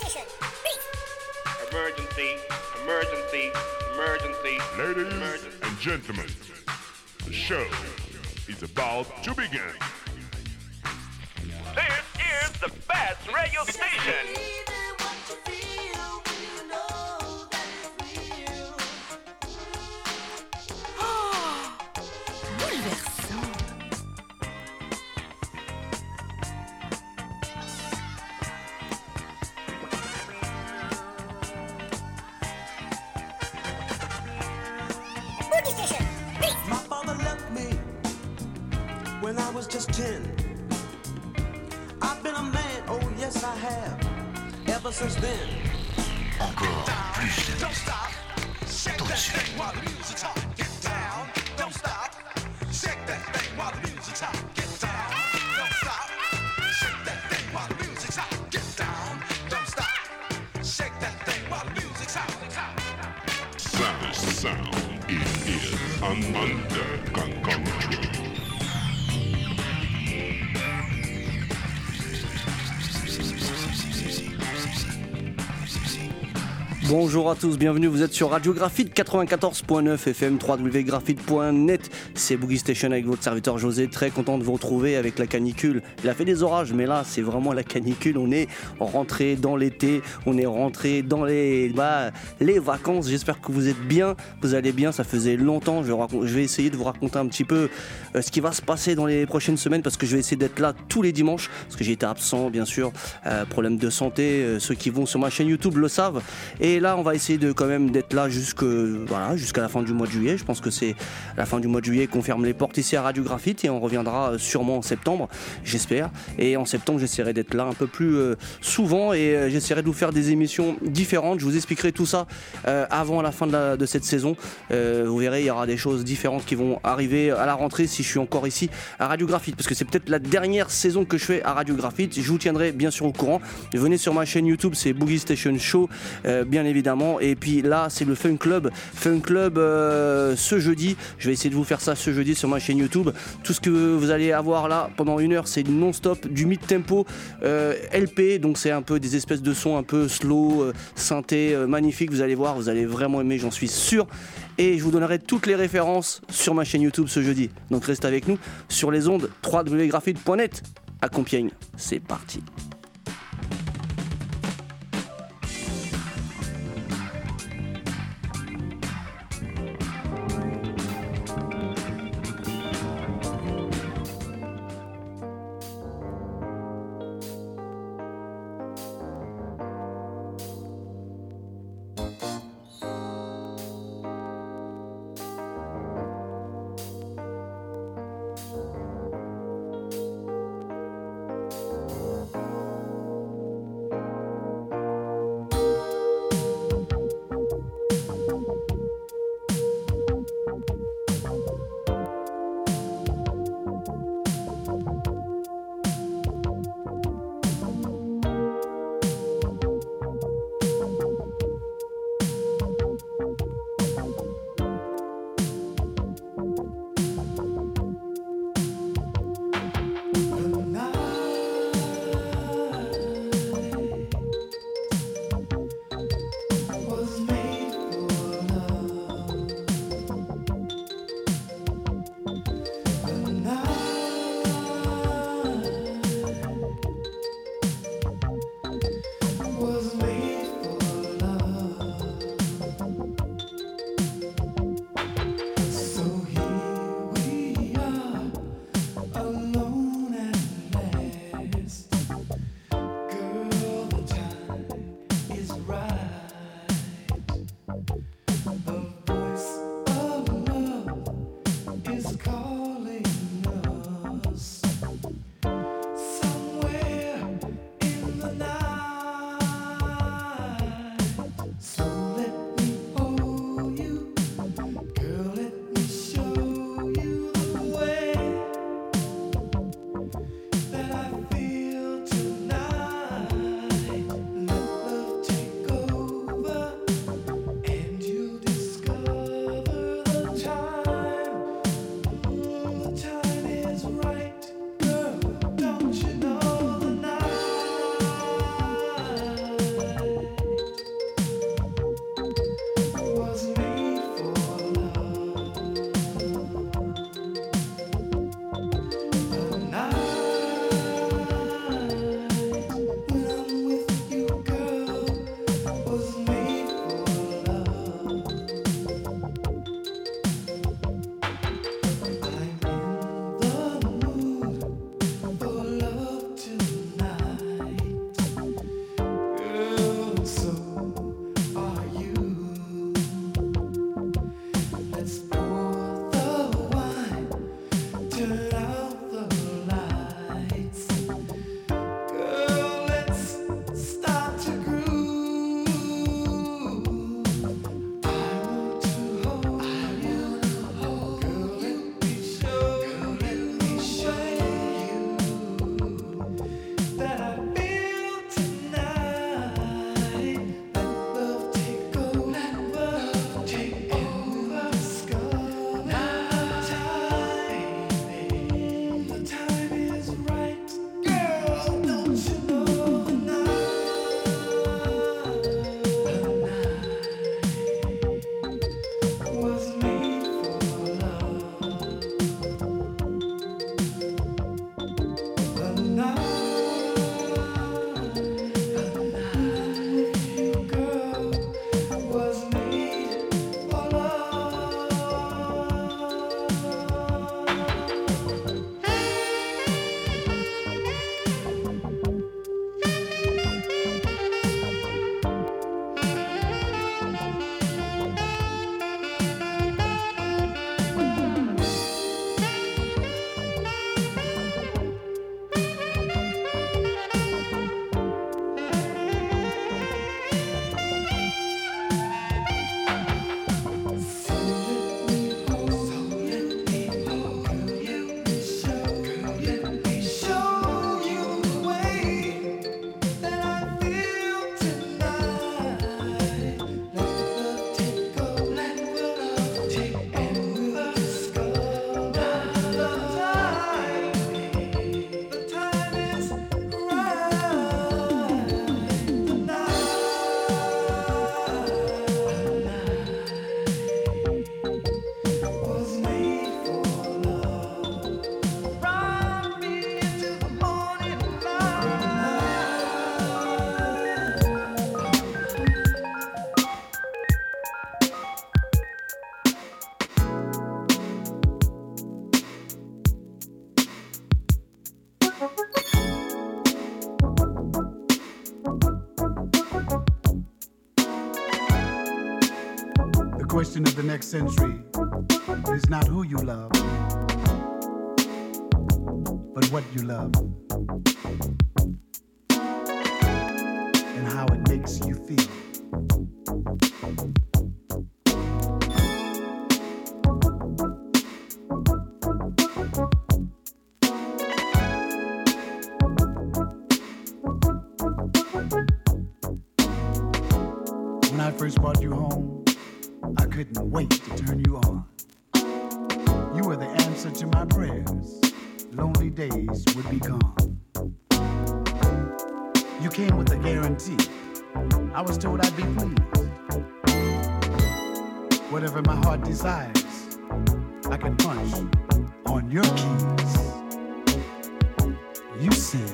Emergency, emergency, emergency. Ladies emergency. and gentlemen, the show is about to begin. This is the best radio station. My father left me when I was just 10. I've been a man, oh yes I have, ever since then. Encore plus de Don't stop, shake Tout de that suite. thing while the music's hot. Get down, don't stop, shake that thing while the music's hot. Get down, don't stop, shake that thing while the music's hot. Get down, don't stop, shake that thing while the music's hot. Sound is under control. Bonjour à tous, bienvenue, vous êtes sur Radio Graphite 94.9 FM, www.graphite.net. C'est Boogie Station avec votre serviteur José, très content de vous retrouver avec la canicule. Il a fait des orages, mais là c'est vraiment la canicule, on est rentré dans l'été, on est rentré dans les vacances. J'espère que vous êtes bien, vous allez bien, ça faisait longtemps. Je vais essayer de vous raconter un petit peu ce qui va se passer dans les prochaines semaines, parce que je vais essayer d'être là tous les dimanches, parce que j'ai été absent bien sûr, problème de santé, ceux qui vont sur ma chaîne YouTube le savent. Et là on va essayer de quand même d'être là jusqu'à la fin du mois de juillet. Je pense que c'est la fin du mois de juillet qu'on ferme les portes ici à Radio Graphite, et on reviendra sûrement en septembre, j'espère. Et en septembre j'essaierai d'être là un peu plus souvent, et j'essaierai de vous faire des émissions différentes. Je vous expliquerai tout ça avant la fin de cette saison. Vous verrez, il y aura des choses différentes qui vont arriver à la rentrée si je suis encore ici à Radio Graphite, parce que c'est peut-être la dernière saison que je fais à Radio Graphite. Je vous tiendrai bien sûr au courant. Venez sur ma chaîne YouTube, c'est Boogie Station Show, bien évidemment. Et puis là c'est le Fun Club ce jeudi. Je vais essayer de vous faire ça ce jeudi sur ma chaîne YouTube. Tout ce que vous allez avoir là pendant une heure, c'est non-stop du mid-tempo LP, donc c'est un peu des espèces de sons un peu slow, synthé, magnifique. Vous allez voir, vous allez vraiment aimer, j'en suis sûr. Et je vous donnerai toutes les références sur ma chaîne YouTube ce jeudi. Donc restez avec nous sur les ondes www.graphite.net à Compiègne. C'est parti. question of the next century is not who you love, but what you love and how it makes you feel. When I first brought you home, I couldn't wait to turn you on. You were the answer to my prayers. Lonely days would be gone. You came with a guarantee. I was told I'd be pleased. Whatever my heart desires, I can punch on your keys. You said,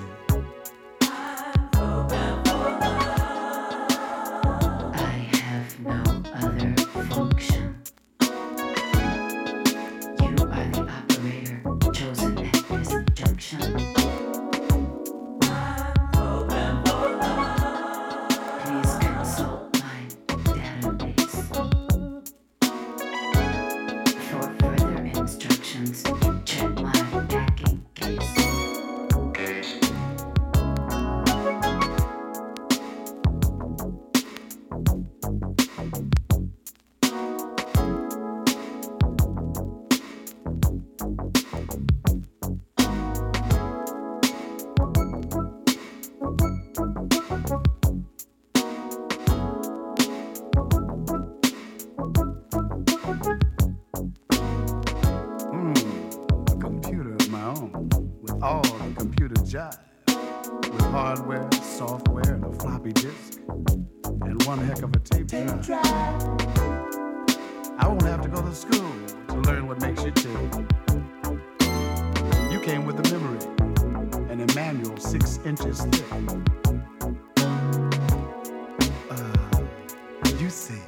with hardware, software, and a floppy disk, and one heck of a tape drive. I won't have to go to school to learn what makes you tick. You came with a memory and a manual 6 inches thick. You say,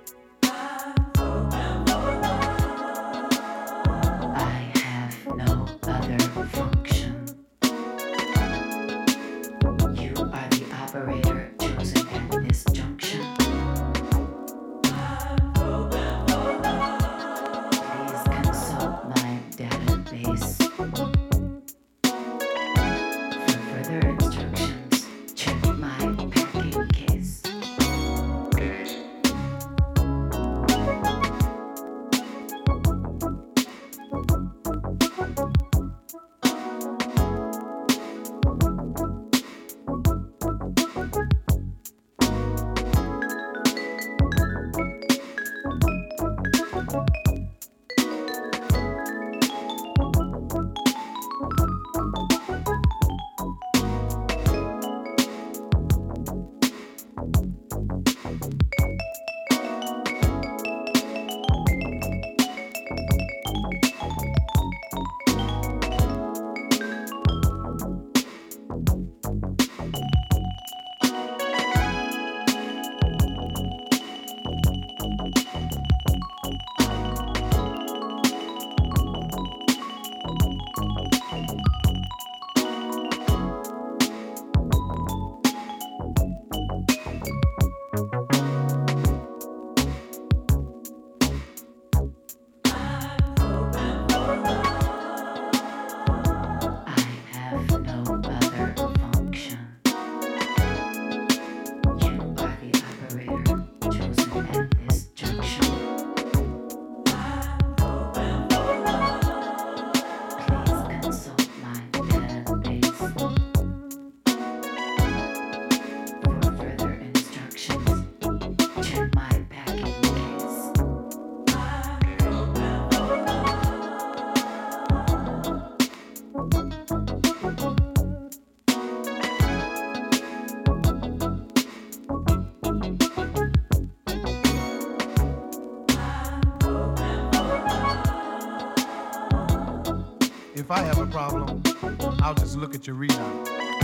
if I have a problem, I'll just look at your readout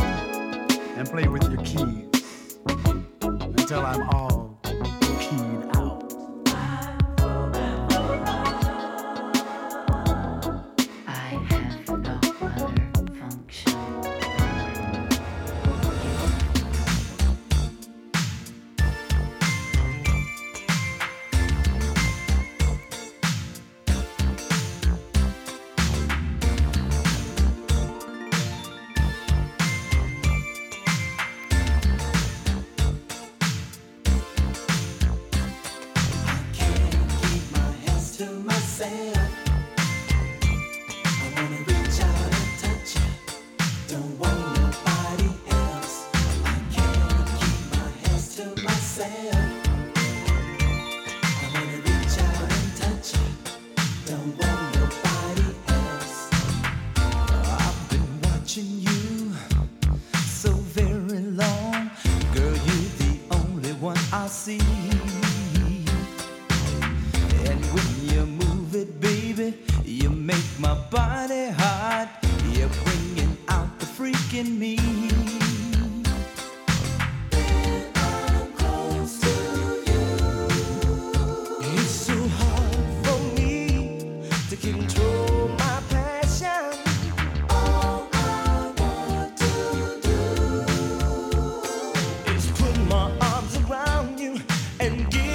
and play with your keys until I'm all keyed out. I have no other function. myself. I wanna reach out and touch you. Don't want nobody else. I can't keep my hands to myself. I wanna reach out and touch you. Don't want nobody else. I've been watching you so very long. Girl, you're the only one I see. And when you move it, baby, you make my body hot. You're bringing out the freak in me. When I'm close to you, it's so hard for me to control my passion. All I want to do is put my arms around you and give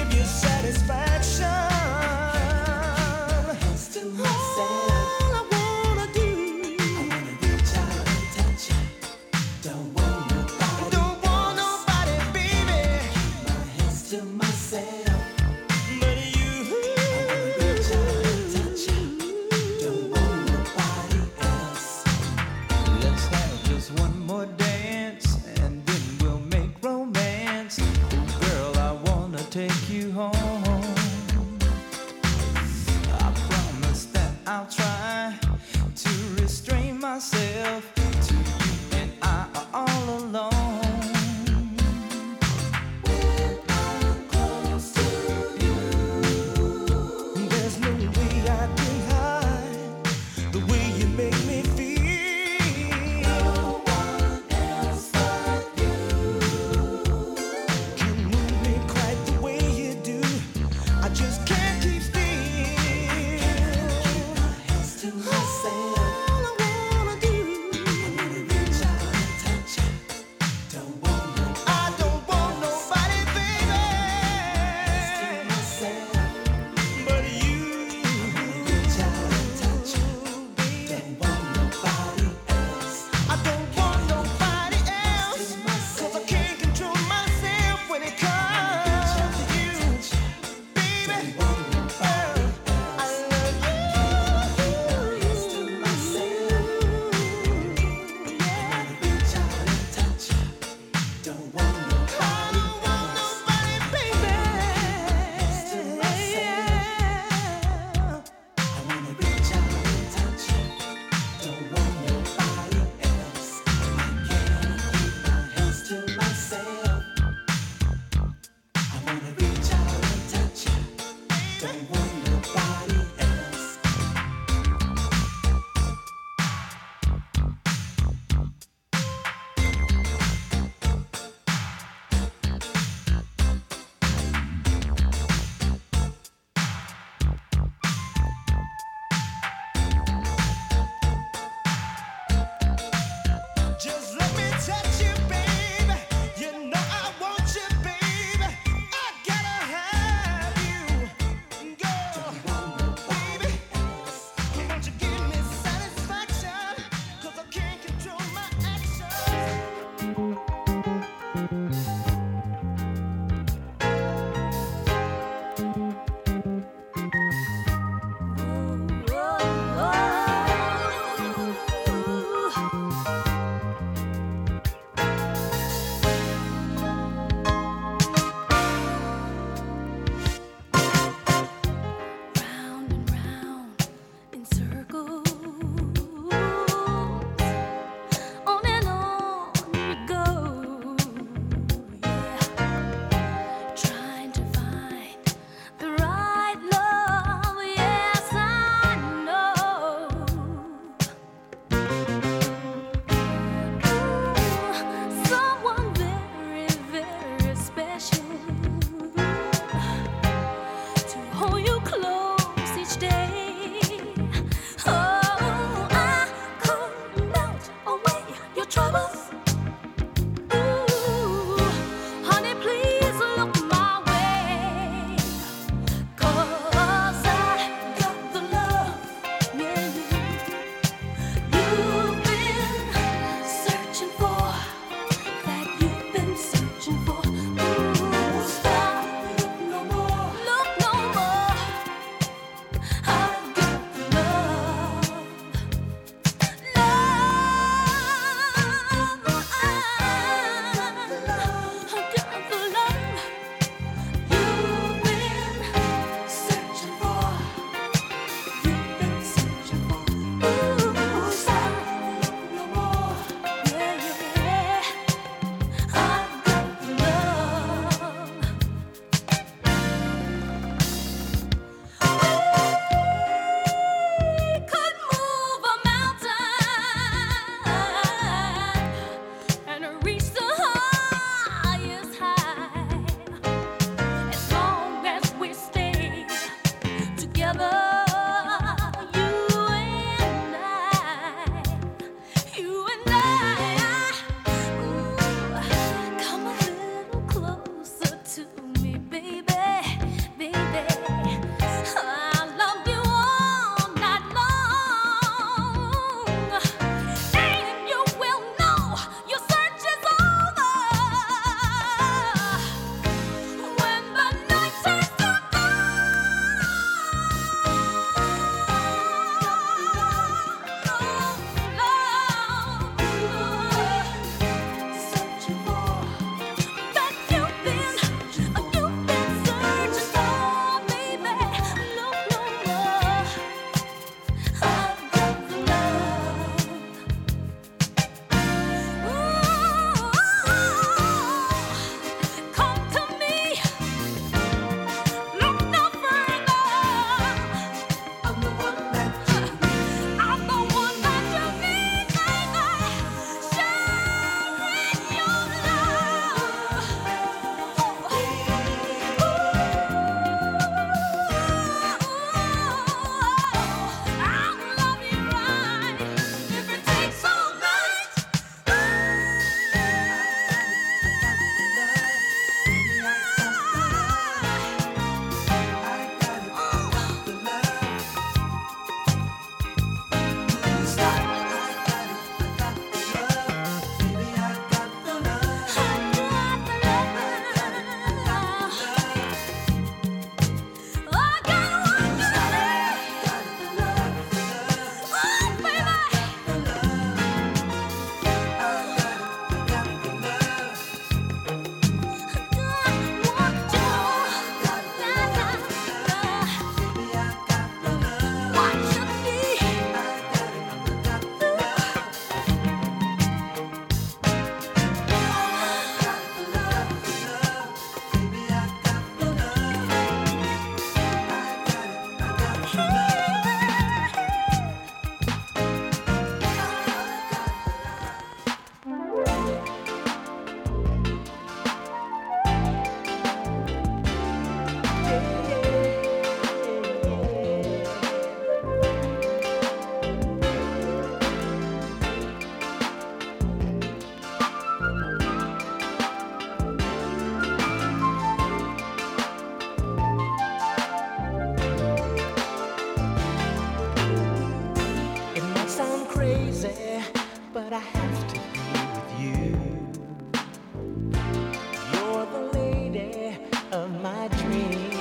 my dreams.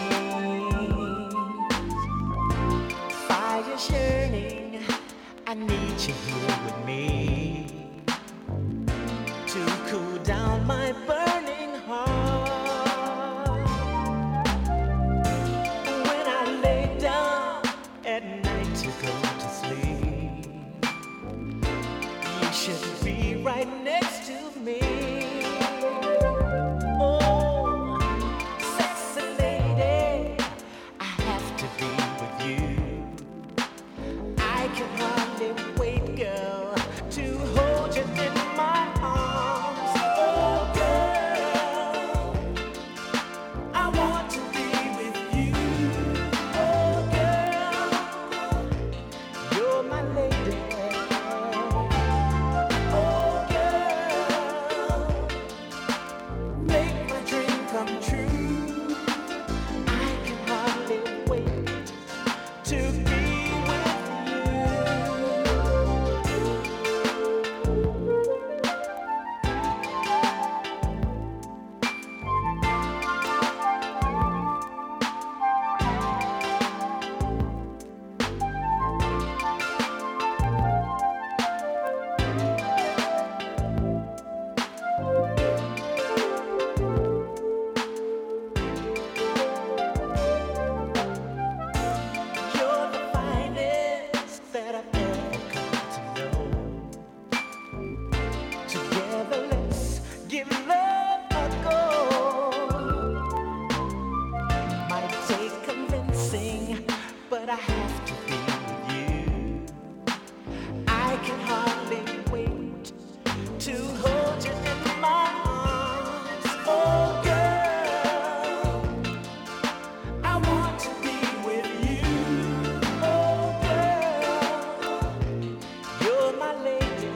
Fire's yearning, I need you here with me to cool down my burning heart. When I lay down at night to go to sleep, you should be right next to me. Oh, sexy lady, I have to be with you. I can hardly wait, girl, to hold you in my arms. Oh, girl, I want to be with you. Oh, girl, you're my lady. Oh, girl, make my dream come true. I can hardly wait to be with you. You're the finest that I've ever come to know. Together, let's give love a go. Might take convincing, but I have to be with you. I can hardly wait to hold you in my arms. Oh, girl, I want to be with you. Oh, girl, you're my lady.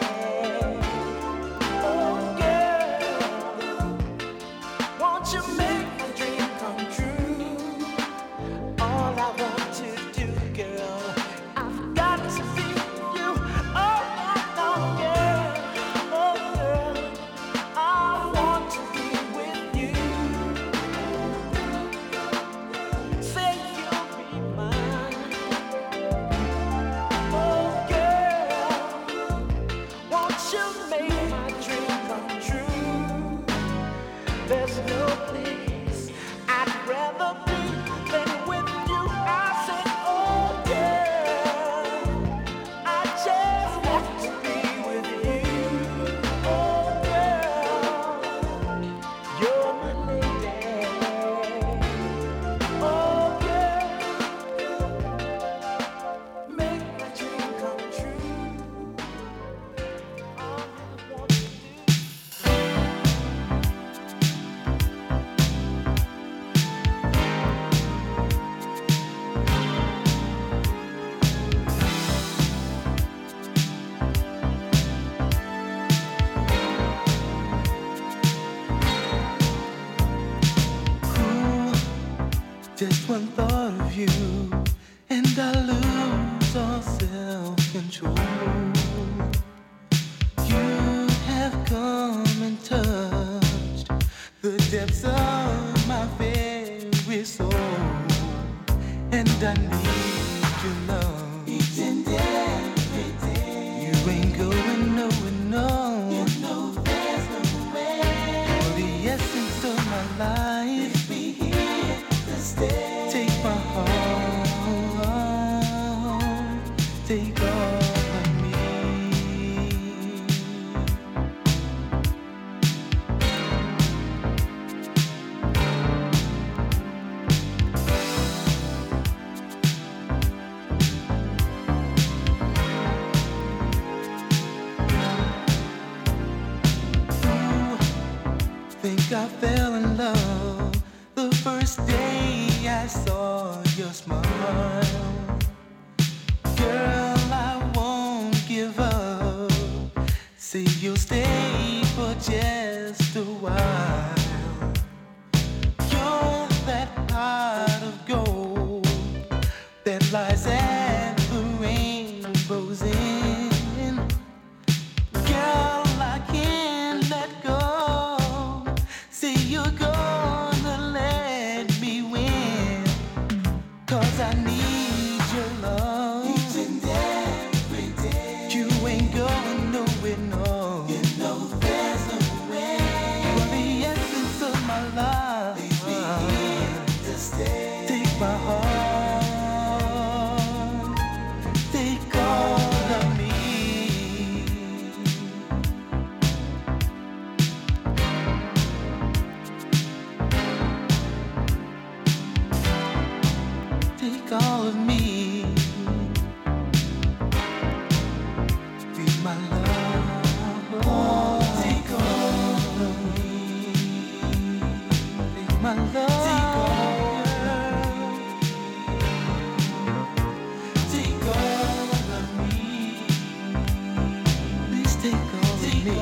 Oh, girl, won't you make my dream come true? All I want to do, girl, I've got to be with you. Oh, no, girl. Oh, girl, I want to be with you. Say you'll be mine. Oh, girl, won't you make my dream come true? There's no place I'd rather be than with you. I said, oh, girl, I just have to be with you. Oh, girl, you're my lady. Oh, girl, make my dream come true. All I want to do. Just one thought of you, and I lose all self-control. You have come and touched the depths of my very soul, and I need your love each and every day. You ain't going nowhere, no. You know there's no way. You're the essence of my life. Be here to stay. Take my heart, take all of me. Think I fell in love the first day I saw your smile. Girl, I won't give up. Say you'll stay for just a while. You're that pot of gold that lies at the rainbow's end. Girl, I can't let go. Say you're gonna let my love. Take all of me. Please take all of me.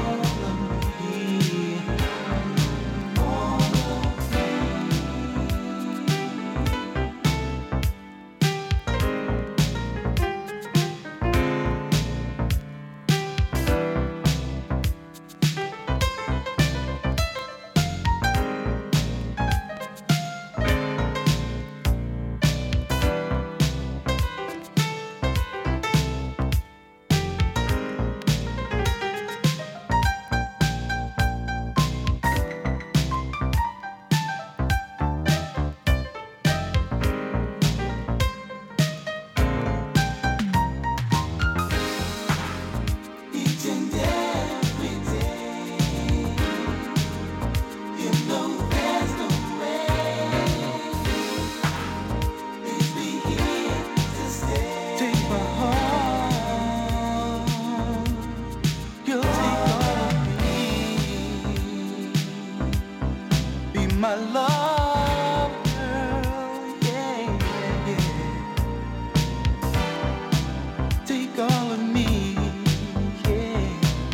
My love, girl, yeah, yeah, yeah. Take all of me, yeah.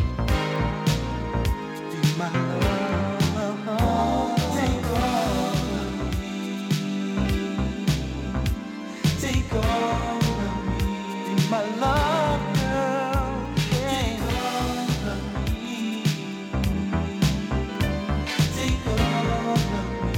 Be my love, take all of me. Take all of me, be my love, girl, yeah. Take all of me. Take all of me.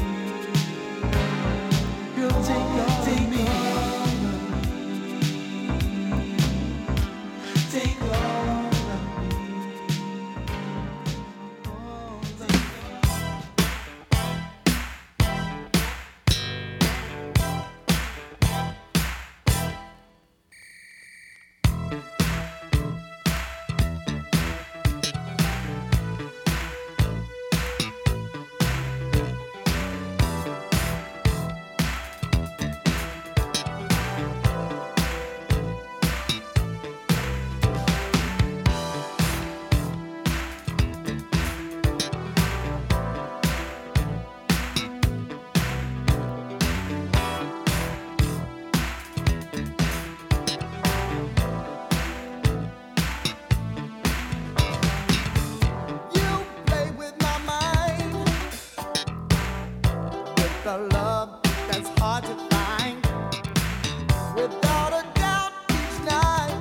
The love that's hard to find. Without a doubt, each night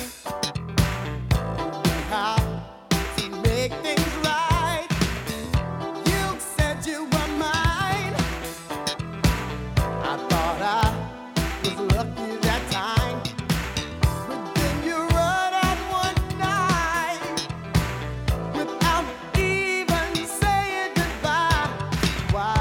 we have to make things right. You said you were mine. I thought I was lucky that time, but then you run out one night without even saying goodbye. Why?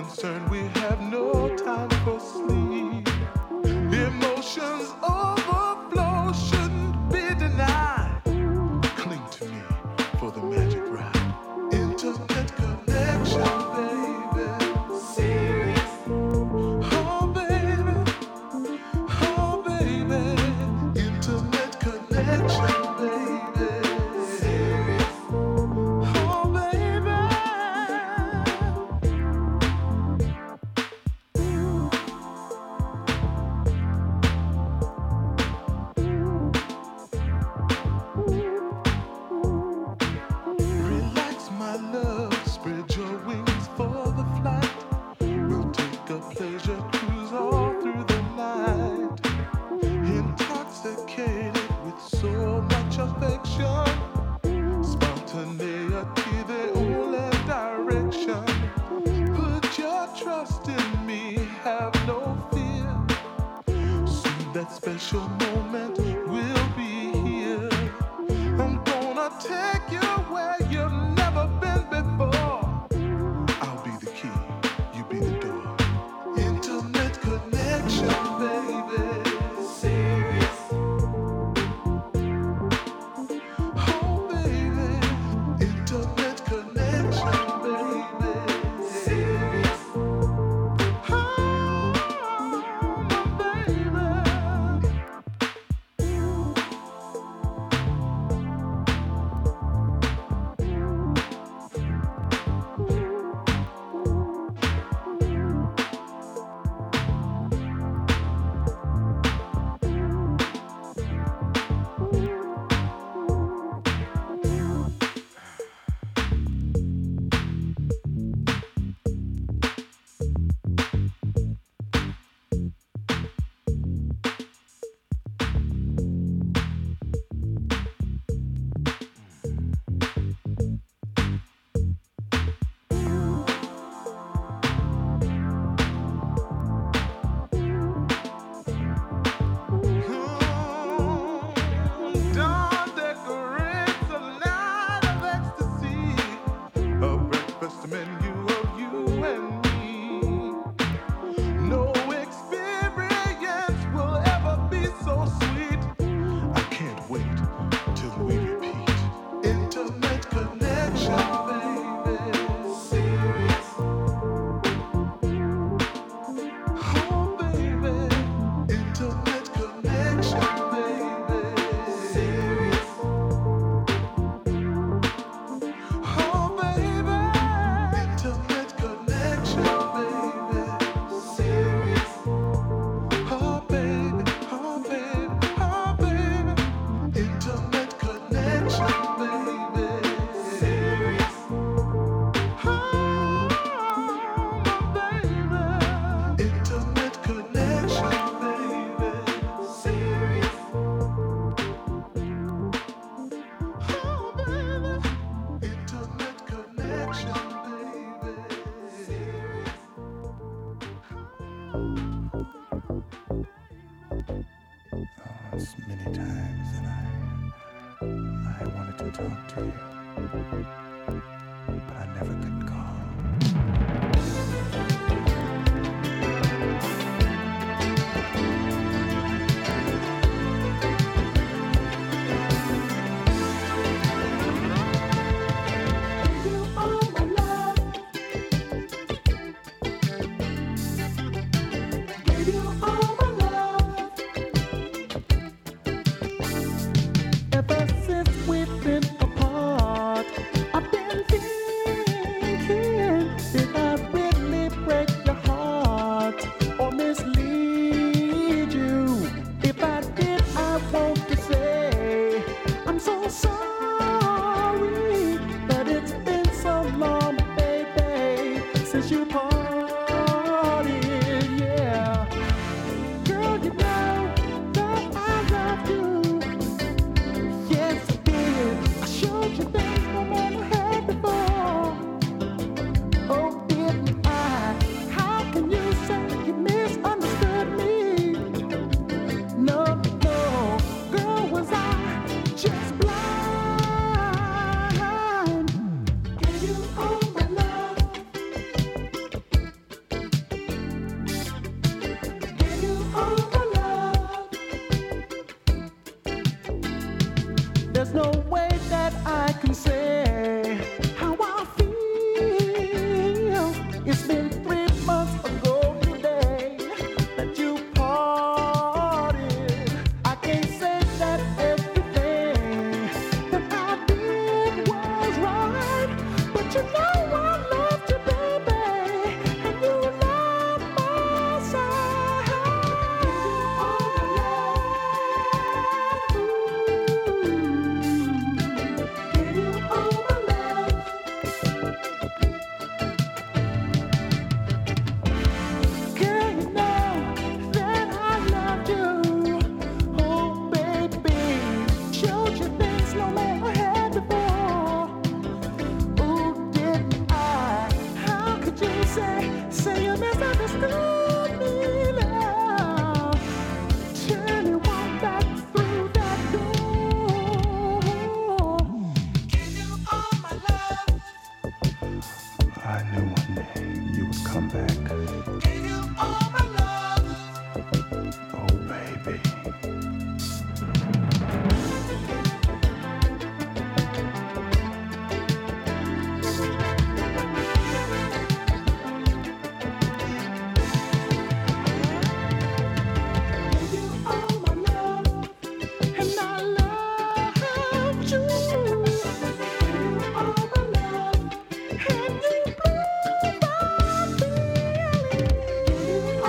concerned, we have no time for sleep. Emotions overflow, shouldn't be denied. Cling to me for the magic ride. Intimate connection, baby. Serious. Oh, baby. Oh, baby. Intimate connection, baby. Serious. Oh, baby. Relax, my love, spread your wings for the flight. We'll take a pleasure cruise all through the night. Intoxicated with so much affection, spontaneity, the only direction. Put your trust in me, have no fear. Soon that special moment will be here. I'm gonna take you where you've never been before. I'll be the key, you be the door. Intimate connection, baby. Serious. Oh, baby. Intimate connection, baby. Serious. Oh, my baby. Dawn decorates a night of ecstasy, a breakfast menu of you and me. No experience will ever be so sweet. I can't wait till we repeat. Intimate connection, baby. Serious. Oh, baby. Intimate connection, baby. Serious. Oh, baby. Intimate connection, baby. Serious. Oh, baby. Oh, baby. Oh, baby. Intimate connection, baby. Serious. Oh, my baby. Intimate connection, baby. Serious. Oh, baby. Intimate connection, baby. Serious. It's many times that I wanted to talk to you, but I never could call. You are my love. Give you all my love. Ever since we've been apart, I've been thinking, did I really break your heart or mislead you? If I did, I want to say I'm so sorry, but it's been so long, baby, since you parted, yeah. Girl, you know that I love you. Yes, I did. I showed you things no man had before. Oh, didn't I? How can you say you misunderstood me? No, no, girl, was I just blind? Give you all my love. say you misunderstood me now. Turn and walk back through that door. Give you all my love. I knew one day you would come back. Give you all my love. Oh, baby. Give you all my love, and I loved you. Give you all my love, and you blew my feeling. Give you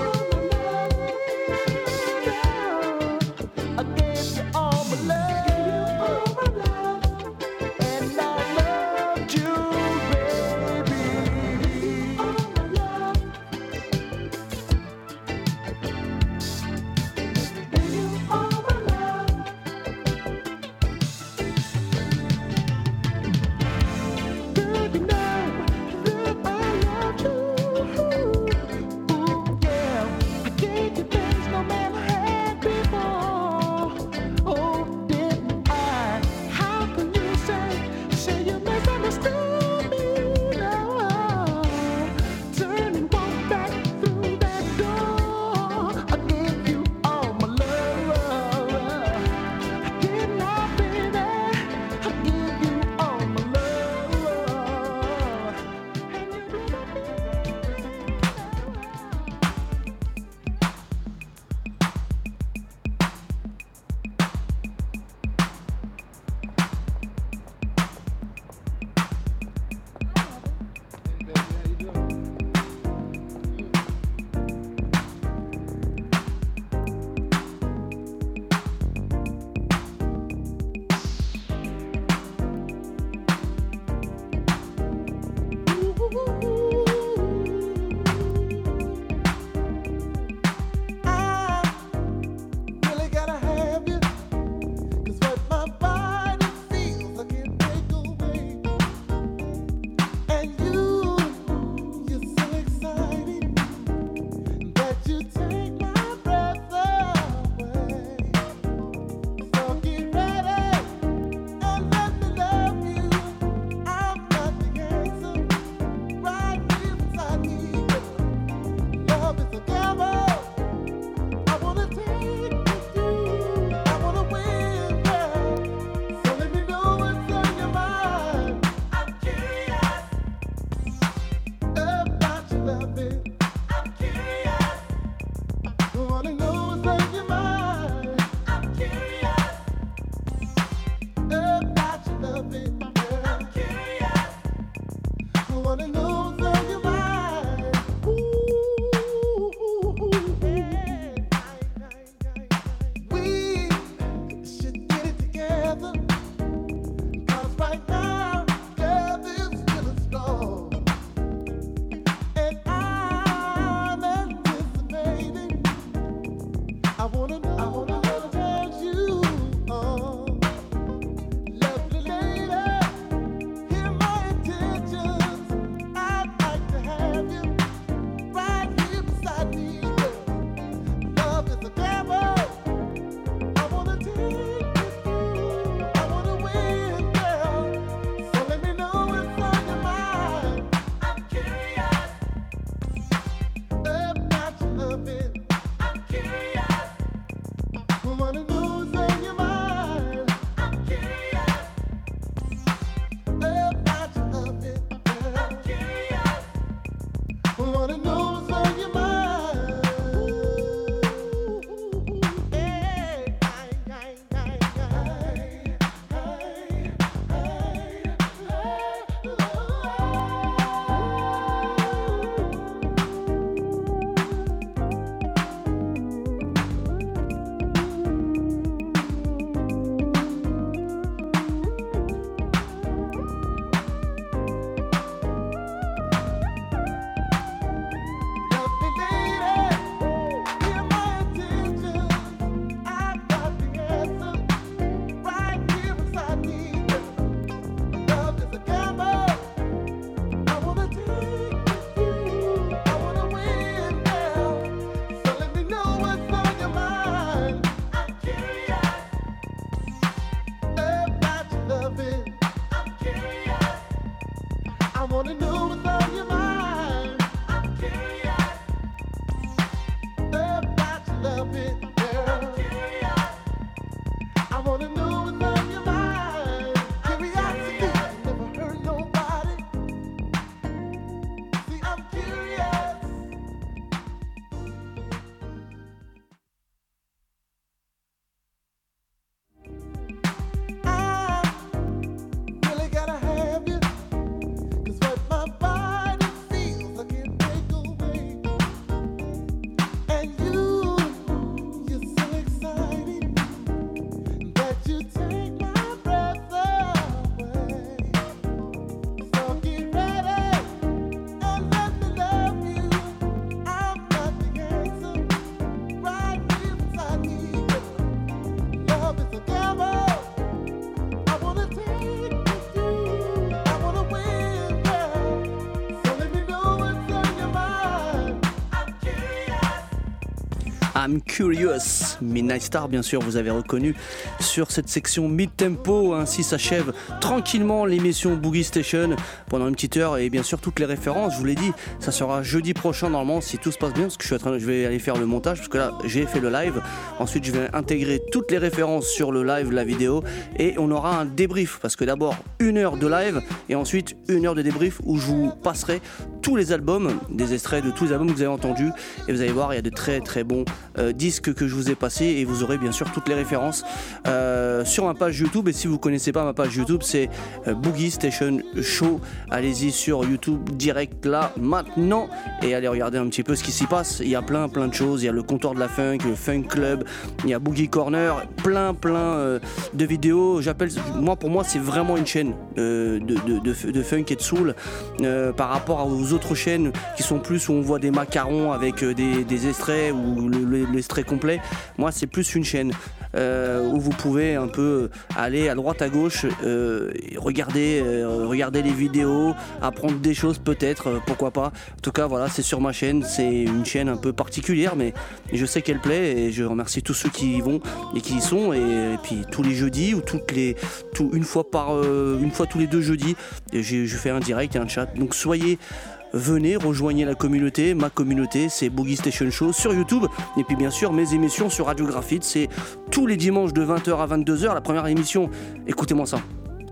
I'm Curious. Midnight Star, bien sûr, vous avez reconnu sur cette section mid-tempo. Ainsi s'achève tranquillement l'émission Boogie Station pendant une petite heure. Et bien sûr, toutes les références, je vous l'ai dit, ça sera jeudi prochain normalement, si tout se passe bien, parce que je vais aller faire le montage, parce que là, j'ai fait le live. Ensuite, je vais intégrer toutes les références sur le live, la vidéo, et on aura un débrief, parce que d'abord, 1 heure de live, et ensuite 1 heure de débrief où je vous passerai tous les albums, des extraits de tous les albums que vous avez entendus, et vous allez voir, il y a de très très bons disques que je vous ai passés, et vous aurez bien sûr toutes les références sur ma page YouTube. Et si vous connaissez pas ma page YouTube, c'est Boogie Station Show. Allez-y sur YouTube direct là maintenant et allez regarder un petit peu ce qui s'y passe. Il y a plein de choses, il y a le comptoir de la funk, le Funk Club, il y a Boogie Corner, plein de vidéos. Pour moi c'est vraiment une chaîne de funk et de soul par rapport aux autres chaînes qui sont plus où on voit des macarons avec des extraits ou l'extrait complet. Moi c'est plus une chaîne où vous pouvez un peu aller à droite à gauche, regarder les vidéos, apprendre des choses peut-être, pourquoi pas. En tout cas voilà, c'est sur ma chaîne, c'est une chaîne un peu particulière mais je sais qu'elle plaît et je remercie tous ceux qui y vont et qui y sont. Et puis tous les jeudis ou une fois tous les 2 jeudis, je fais un direct et un chat, donc venez, rejoignez la communauté. Ma communauté, c'est Boogie Station Show sur YouTube. Et puis bien sûr, mes émissions sur Radio Graphite, c'est tous les dimanches de 20h à 22h. La première émission, écoutez-moi ça.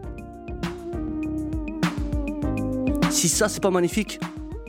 Si ça, c'est pas magnifique,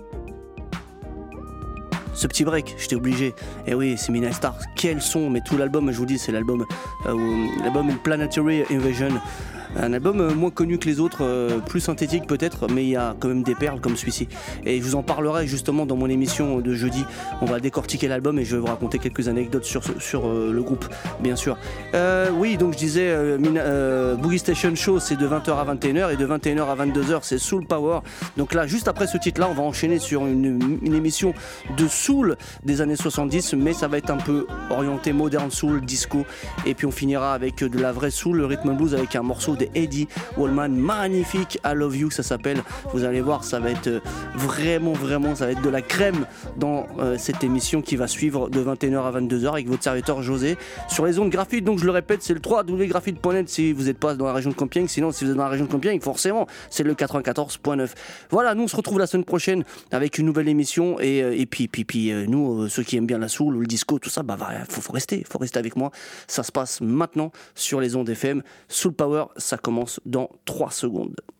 ce petit break, j'étais obligé. Et oui, c'est Midnight Star. Quel son, mais tout l'album, je vous dis, c'est l'album Planetary Invasion. Un album moins connu que les autres, plus synthétique peut-être, mais il y a quand même des perles comme celui-ci. Et je vous en parlerai justement dans mon émission de jeudi. On va décortiquer l'album et je vais vous raconter quelques anecdotes sur le groupe, bien sûr. Oui, donc je disais, Boogie Station Show, c'est de 20h à 21h et de 21h à 22h, c'est Soul Power. Donc là, juste après ce titre-là, on va enchaîner sur une émission de soul des années 70, mais ça va être un peu orienté modern soul, disco. Et puis on finira avec de la vraie soul, le rhythm and blues avec un morceau de Eddie Wallman, magnifique, I Love You, ça s'appelle. Vous allez voir, ça va être vraiment, ça va être de la crème dans cette émission qui va suivre de 21h à 22h avec votre serviteur José sur les ondes Graphite. Donc je le répète, c'est le www.graphite.net si vous n'êtes pas dans la région de Compiègne. Sinon, si vous êtes dans la région de Compiègne, forcément, c'est le 94.9. Voilà, nous on se retrouve la semaine prochaine avec une nouvelle émission et puis nous, ceux qui aiment bien la soul ou le disco, tout ça, faut rester avec moi. Ça se passe maintenant sur les ondes FM. Soul Power, ça commence dans 3 secondes.